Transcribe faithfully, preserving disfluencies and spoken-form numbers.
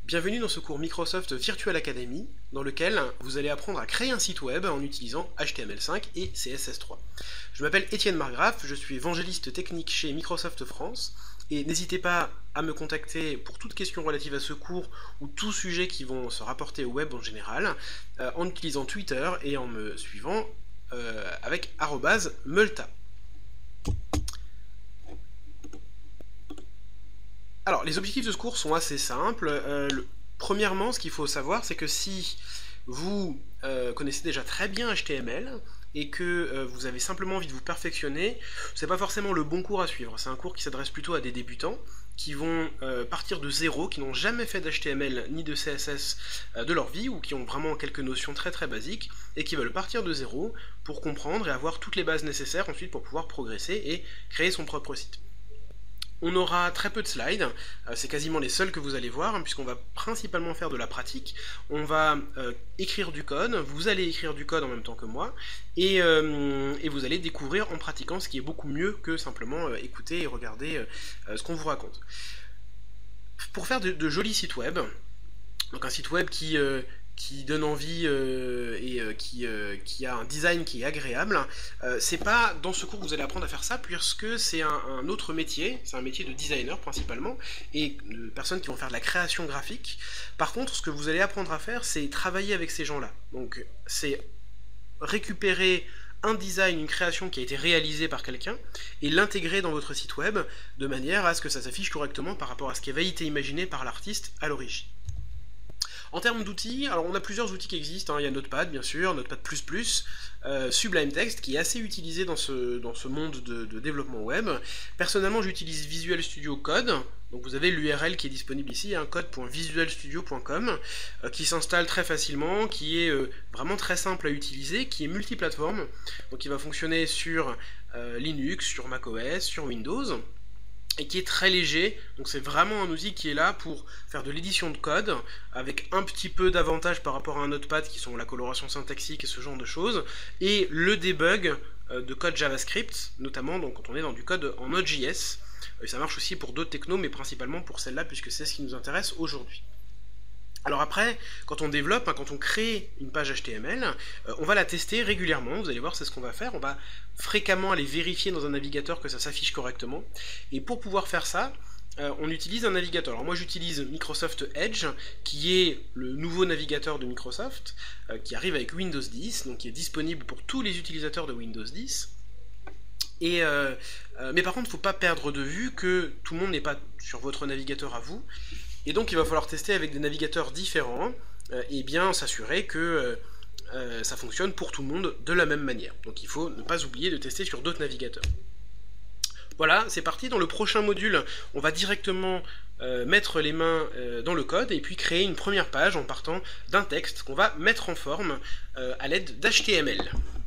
Bienvenue dans ce cours Microsoft Virtual Academy, dans lequel vous allez apprendre à créer un site web en utilisant H T M L cinq et C S S trois. Je m'appelle Étienne Margraff, je suis évangéliste technique chez Microsoft France, et n'hésitez pas à me contacter pour toute question relative à ce cours ou tout sujet qui vont se rapporter au web en général, euh, en utilisant Twitter et en me suivant euh, avec arobase multa. Alors, les objectifs de ce cours sont assez simples. Euh, le, premièrement, ce qu'il faut savoir, c'est que si vous euh, connaissez déjà très bien H T M L et que euh, vous avez simplement envie de vous perfectionner, c'est pas forcément le bon cours à suivre. C'est un cours qui s'adresse plutôt à des débutants qui vont euh, partir de zéro, qui n'ont jamais fait d'H T M L ni de C S S euh, de leur vie, ou qui ont vraiment quelques notions très très basiques, et qui veulent partir de zéro pour comprendre et avoir toutes les bases nécessaires ensuite pour pouvoir progresser et créer son propre site. On aura très peu de slides, euh, c'est quasiment les seuls que vous allez voir, hein, puisqu'on va principalement faire de la pratique. On va euh, écrire du code, vous allez écrire du code en même temps que moi, et, euh, et vous allez découvrir en pratiquant, ce qui est beaucoup mieux que simplement euh, écouter et regarder euh, ce qu'on vous raconte. Pour faire de, de jolis sites web, donc un site web qui... Euh, qui donne envie euh, et euh, qui, euh, qui a un design qui est agréable, euh, c'est pas dans ce cours que vous allez apprendre à faire ça, puisque c'est un, un autre métier, c'est un métier de designer principalement, et de personnes qui vont faire de la création graphique. Par contre, ce que vous allez apprendre à faire, c'est travailler avec ces gens-là. Donc, c'est récupérer un design, une création qui a été réalisée par quelqu'un, et l'intégrer dans votre site web, de manière à ce que ça s'affiche correctement par rapport à ce qui avait été imaginé par l'artiste à l'origine. En termes d'outils, alors on a plusieurs outils qui existent, hein. Il y a Notepad bien sûr, Notepad plus plus, euh, Sublime Text qui est assez utilisé dans ce, dans ce monde de, de développement web. Personnellement j'utilise Visual Studio Code, donc vous avez l'U R L qui est disponible ici, hein, code point visual studio point com, euh, qui s'installe très facilement, qui est euh, vraiment très simple à utiliser, qui est multiplateforme, donc il va fonctionner sur euh, Linux, sur macOS, sur Windows, et qui est très léger, donc c'est vraiment un outil qui est là pour faire de l'édition de code, avec un petit peu d'avantages par rapport à un Notepad qui sont la coloration syntaxique et ce genre de choses, et le debug de code JavaScript, notamment donc quand on est dans du code en Node.js, et ça marche aussi pour d'autres technos, mais principalement pour celle-là, puisque c'est ce qui nous intéresse aujourd'hui. Alors après, quand on développe, hein, quand on crée une page H T M L, euh, on va la tester régulièrement, vous allez voir c'est ce qu'on va faire, on va fréquemment aller vérifier dans un navigateur que ça s'affiche correctement, et pour pouvoir faire ça, euh, on utilise un navigateur. Alors moi j'utilise Microsoft Edge, qui est le nouveau navigateur de Microsoft, euh, qui arrive avec Windows dix, donc qui est disponible pour tous les utilisateurs de Windows dix, et euh, euh, mais par contre il ne faut pas perdre de vue que tout le monde n'est pas sur votre navigateur à vous, et donc il va falloir tester avec des navigateurs différents, euh, et bien s'assurer que euh, euh, ça fonctionne pour tout le monde de la même manière. Donc il faut ne pas oublier de tester sur d'autres navigateurs. Voilà, c'est parti. Dans le prochain module, on va directement euh, mettre les mains euh, dans le code, et puis créer une première page en partant d'un texte qu'on va mettre en forme euh, à l'aide d'H T M L.